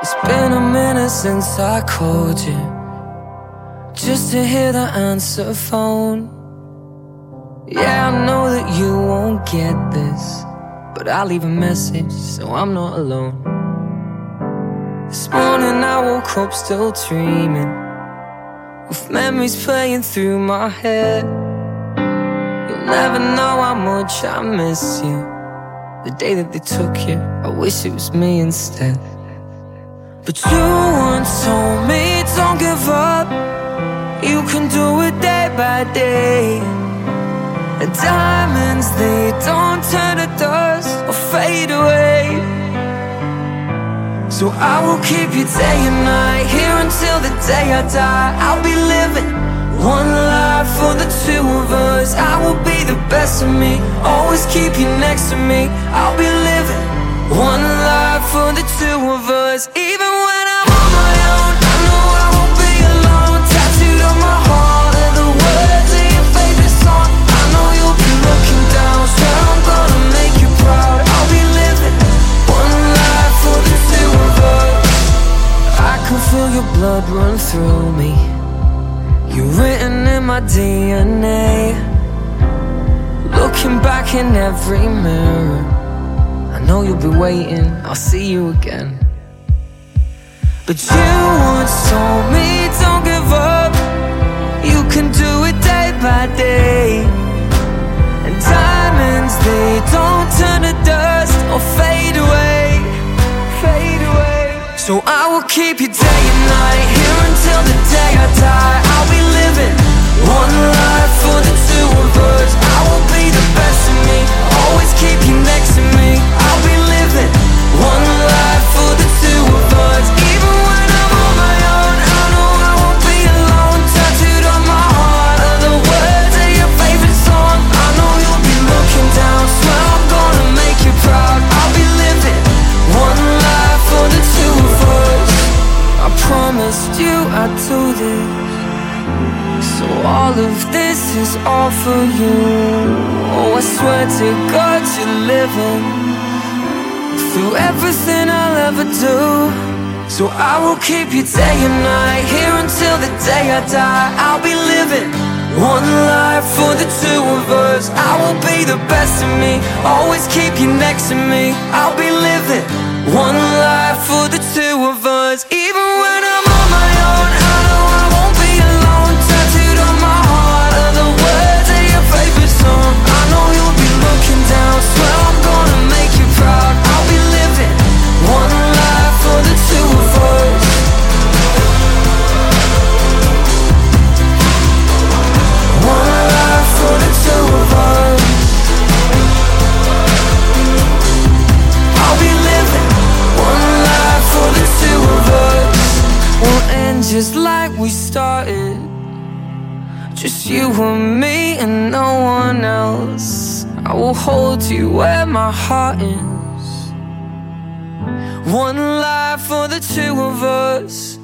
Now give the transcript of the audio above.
It's been a minute since I called you, just to hear the answer phone. Yeah, I know that you won't get this, but I'll leave a message so I'm not alone. This morning I woke up still dreaming, with memories playing through my head. You'll never know how much I miss you. The day that they took you, I wish it was me instead. But you once told me, don't give up, you can do it day by day. And diamonds, they don't turn to dust or fade away. So I will keep you day and night, here until the day I die. I'll be living one life for the two of us. I will be the best of me, always keep you next to me. I'll be living one life for the two of us. Even when I'm on my own, I know I won't be alone. Tattooed on my heart are the words of your favorite song. I know you'll be looking down, swear I'm gonna make you proud. I'll be living one life for the two of us. I can feel your blood run through me, you're written in my DNA. Looking back in every mirror, I know you'll be waiting, I'll see you again. But you once told me, don't give up, you can do it day by day. And diamonds, they don't turn to dust or fade away, fade away. So I will keep you day and night, here until the day I die. I'll be living one life for the two of us. I will be the best of me, always keep you next to me. I'll be living one life for the two of us. Even when I'm on my own, I know I won't be alone. Tattooed on my heart are the words of your favorite song. I know you'll be looking down, swear I'm gonna make you proud. I'll be living one life for the two of us. I promised you I'd do this, so all of this is all for you. Oh, I swear to God you're living through everything I'll ever do. So I will keep you day and night, here until the day I die. I'll be living one life for the two of us. I will be the best of me, always keep you next to me. I'll be living one life for the two of us. Even when I'm on my own, I know I won't be alone. Tattooed on my heart are the words of your favorite song. I know you'll be looking down, swear I'm gonna make you proud. I'll be living one life for the two of us. One life for the two of us. I'll be living one life for the two of us. We'll end just like we started, just you and me and no one else. I will hold you where my heart is. One life for the two of us.